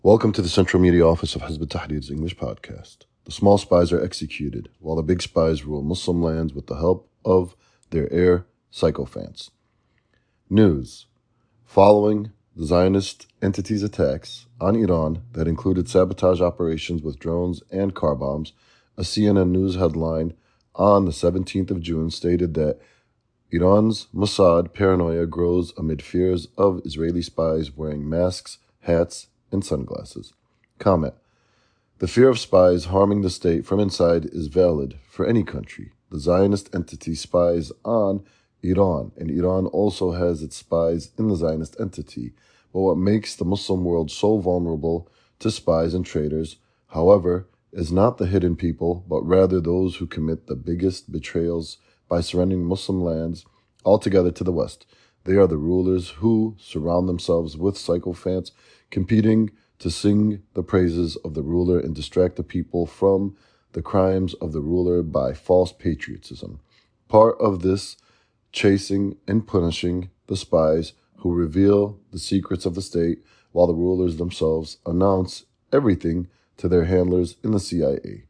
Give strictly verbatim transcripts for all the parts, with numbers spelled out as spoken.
Welcome to the Central Media Office of Hizb ut-Tahrir's English podcast. The small spies are executed, while the big spies rule Muslim lands with the help of their air sycophants. News. Following the Zionist entity's attacks on Iran that included sabotage operations with drones and car bombs, a C N N News headline on the seventeenth of June stated that Iran's Mossad paranoia grows amid fears of Israeli spies wearing masks, hats, and sunglasses. Comment. The fear of spies harming the state from inside is valid for any country. The Zionist entity spies on Iran, and Iran also has its spies in the Zionist entity. But what makes the Muslim world so vulnerable to spies and traitors, however, is not the hidden people, but rather those who commit the biggest betrayals by surrendering Muslim lands altogether to the West. They are the rulers who surround themselves with sycophants, competing to sing the praises of the ruler and distract the people from the crimes of the ruler by false patriotism. Part of this chasing and punishing the spies who reveal the secrets of the state, while the rulers themselves announce everything to their handlers in the C I A.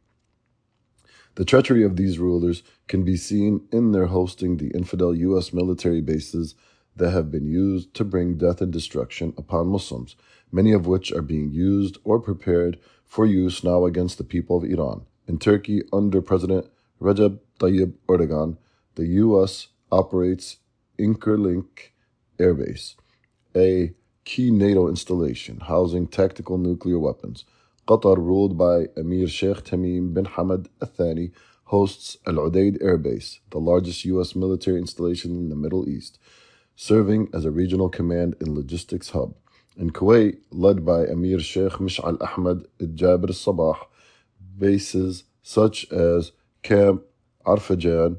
The treachery of these rulers can be seen in their hosting the infidel U S military bases that have been used to bring death and destruction upon Muslims, many of which are being used or prepared for use now against the people of Iran. In Turkey, under President Recep Tayyip Erdogan, the U S operates Incirlik Air Base, a key NATO installation housing tactical nuclear weapons. Qatar, ruled by Emir Sheikh Tamim bin Hamad Al Thani, hosts Al Udeid Air Base, the largest U S military installation in the Middle East, serving as a regional command and logistics hub. In Kuwait, led by Emir Sheikh Mish'al Ahmed Al Jabir Al Sabah, bases such as Camp Arfajan,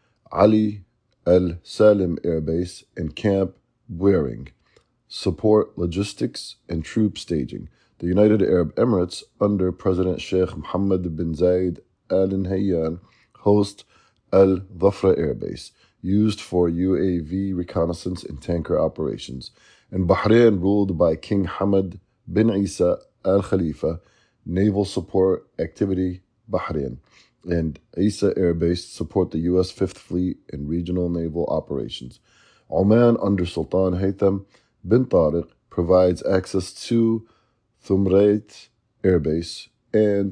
Ali Al Salim Air Base, and Camp Buering support logistics and troop staging. The United Arab Emirates, under President Sheikh Mohammed bin Zayed Al Nahyan, hosts Al Dhafra Air Base, used for U A V reconnaissance and tanker operations. In Bahrain, ruled by King Hamad bin Isa Al Khalifa, Naval Support Activity Bahrain, and Isa Air Base support the U S Fifth Fleet and regional naval operations. Oman, under Sultan Haytham bin Tariq, provides access to Thumrait Air Base and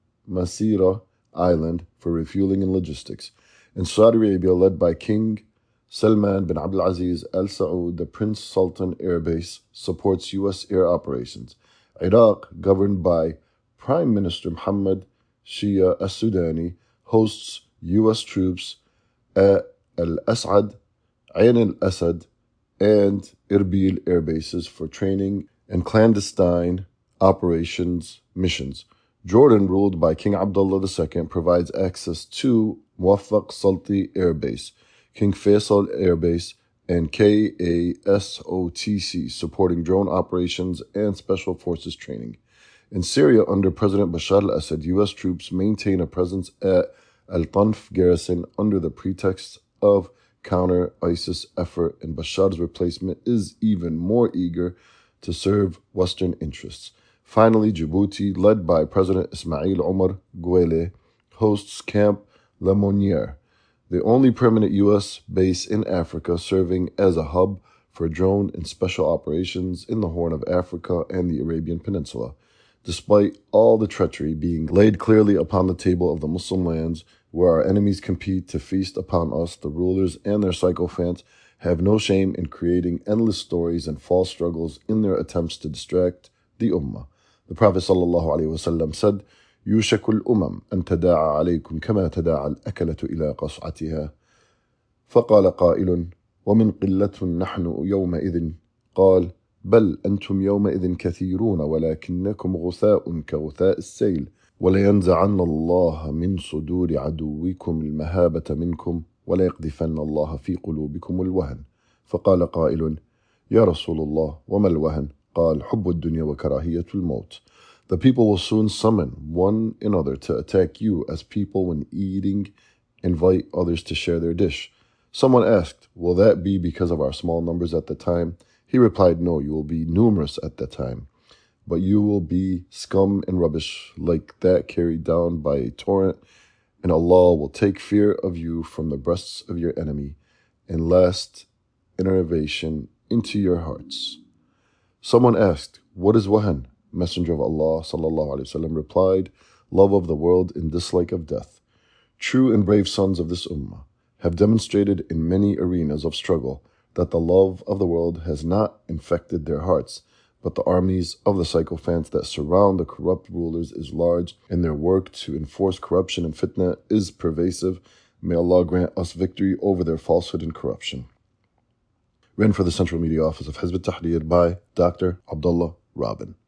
Masira Island for refueling and logistics. In Saudi Arabia, led by King Salman bin Abdulaziz Al Saud, the Prince Sultan Air Base supports U S air operations. Iraq, governed by Prime Minister Mohammed Shia Al-Sudani, hosts U S troops at Al-Asad, Ain al-Asad, and Erbil air bases for training and clandestine operations missions. Jordan, ruled by King Abdullah the Second, provides access to Muwaffaq Salti Air Base, King Faisal Air Base, and K A S O T C, supporting drone operations and special forces training. In Syria, under President Bashar al-Assad, U S troops maintain a presence at Al-Tanf garrison under the pretext of counter-ISIS effort, and Bashar's replacement is even more eager to serve Western interests. Finally, Djibouti, led by President Ismail Omar Guelleh, hosts Camp Lemonnier, the only permanent U S base in Africa, serving as a hub for drone and special operations in the Horn of Africa and the Arabian Peninsula. Despite all the treachery being laid clearly upon the table of the Muslim lands where our enemies compete to feast upon us, the rulers and their sycophants have no shame in creating endless stories and false struggles in their attempts to distract the Ummah. The Prophet ﷺ said, يوشك الأمم أن تداعى عليكم كما تداعى الأكلة إلى قصعتها. فقال قائل: ومن قلة نحن يومئذ؟ قال: بل أنتم يومئذ كثيرون ولكنكم غثاء كغثاء السيل، ولينزعن الله من صدور عدوكم المهابة منكم وليقذفن الله في قلوبكم الوهن. فقال قائل: يا رسول الله وما الوهن؟ قال: حب الدنيا وكراهية الموت. The people will soon summon one another to attack you, as people when eating invite others to share their dish. Someone asked, will that be because of our small numbers at the time? He replied, no, you will be numerous at that time. but you will be scum and rubbish like that carried down by a torrent, and Allah will take fear of you from the breasts of your enemy and last innervation into your hearts. Someone asked, what is wahan? Messenger of Allah sallallahu alaihi wasallam replied, love of the world and dislike of death. True and brave sons of this ummah have demonstrated in many arenas of struggle that the love of the world has not infected their hearts, but the armies of the sycophants that surround the corrupt rulers is large, and their work to enforce corruption and fitna is pervasive. May Allah grant us victory over their falsehood and corruption. Written for the Central Media Office of Hizb ut-Tahrir by Doctor Abdullah Robin.